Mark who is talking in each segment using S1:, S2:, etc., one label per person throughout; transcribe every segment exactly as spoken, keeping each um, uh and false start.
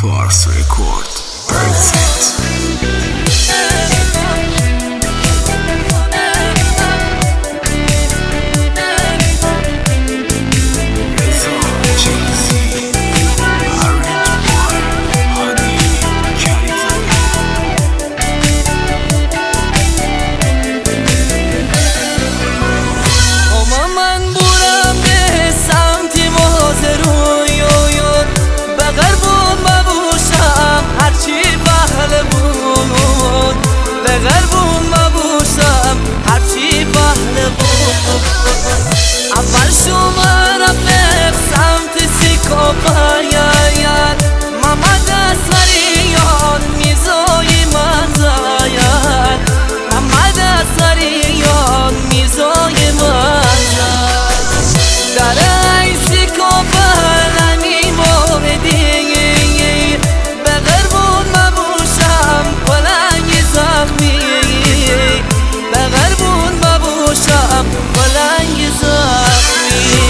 S1: Pars Record presents
S2: اول شما رفت سمت سیکوپاید محمد اصغریان میزای مزاید محمد اصغریان میزای مزاید در ای سیکوپالنی موردی به غربون مبوشم پلنگ زخمی به غربون مبوشم پلنگ زخمی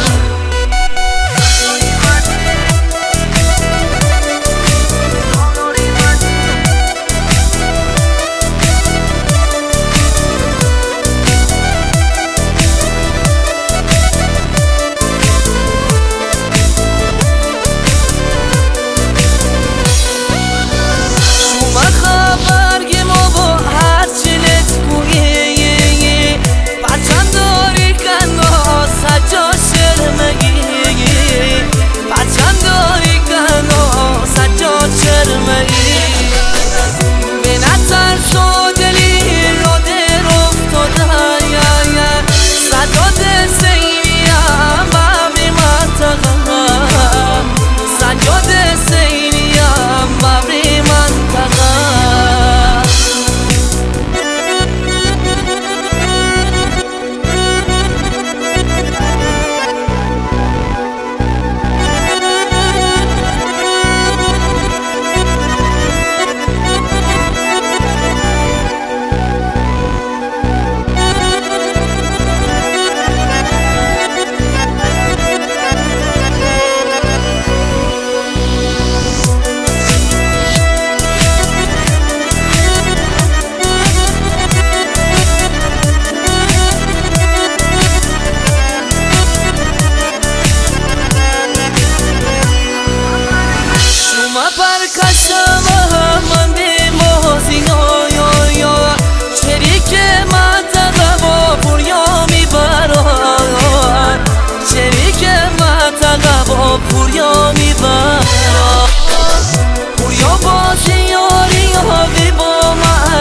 S2: پوریا میبرا پوریا باز یاری هاوی با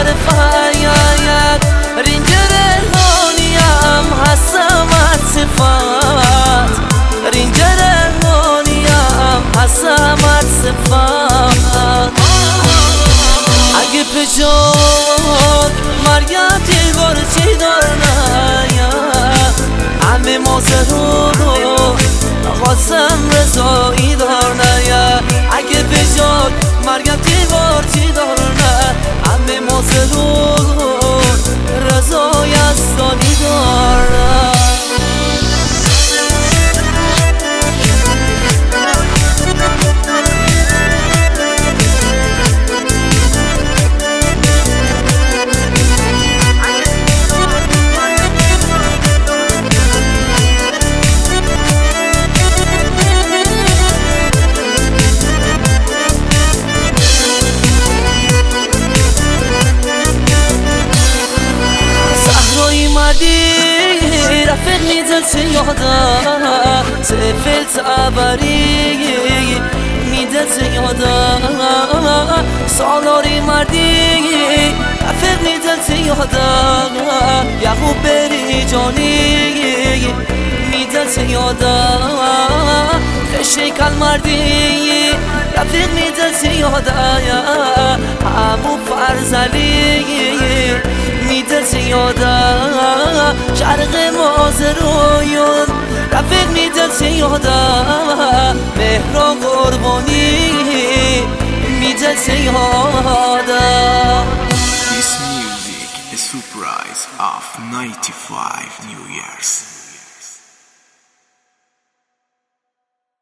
S2: معرفت رینجر هانیم هستم از صفت رینجر هانیم هستم از صفت اگه پجاک مریم تیوار چی دارنیم همه مازرون قاسم رضایی دارنه اگه بجاد مریم تیوار چی دارنه همه مازرون رضای استانی دارنه رفیق میدل سیاده سفل تعبری میدل سیاده سالاری مردی رفیق میدل سیاده یعقوب بری جانی میدل سیاده خشی کل مردی رفیق میدل سیاده همو فرزلی میدل سیاده شرق مازرویون رفیق میدل سیاده مهران قربانی میدل سیاده.
S1: This music is surprise of ninety-five New Year's.